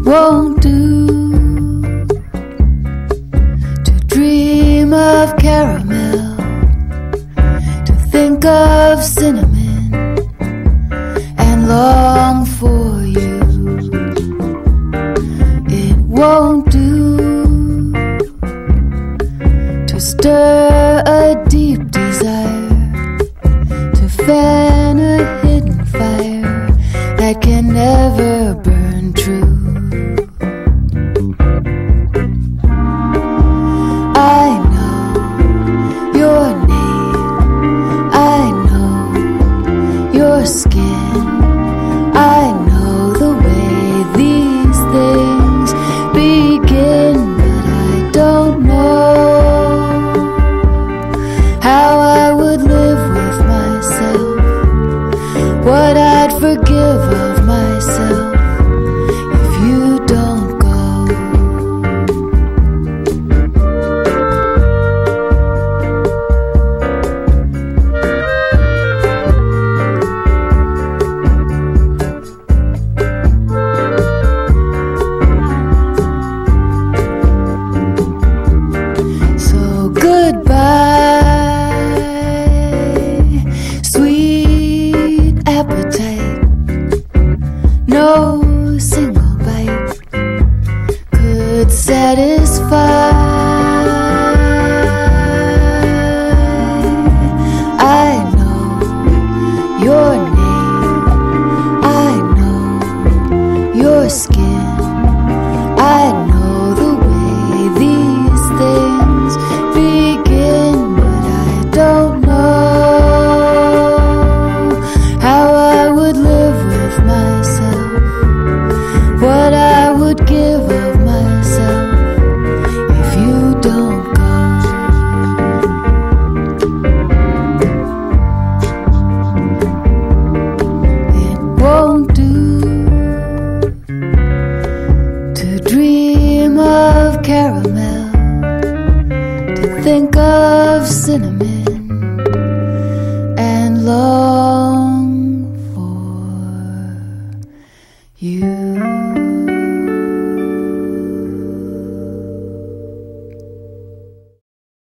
won't do to dream of caramel, to think of cinnamon and long for you. It won't do to stir a deep desire, to fan a hidden fire that can never burn true. I know your name, I know your skin, I know the way these things begin, but I don't know how I would live with myself, what I'd forgive of myself if you don't go. So goodbye, sweet appetite. No single bite could satisfy. I know your name, I know your skin,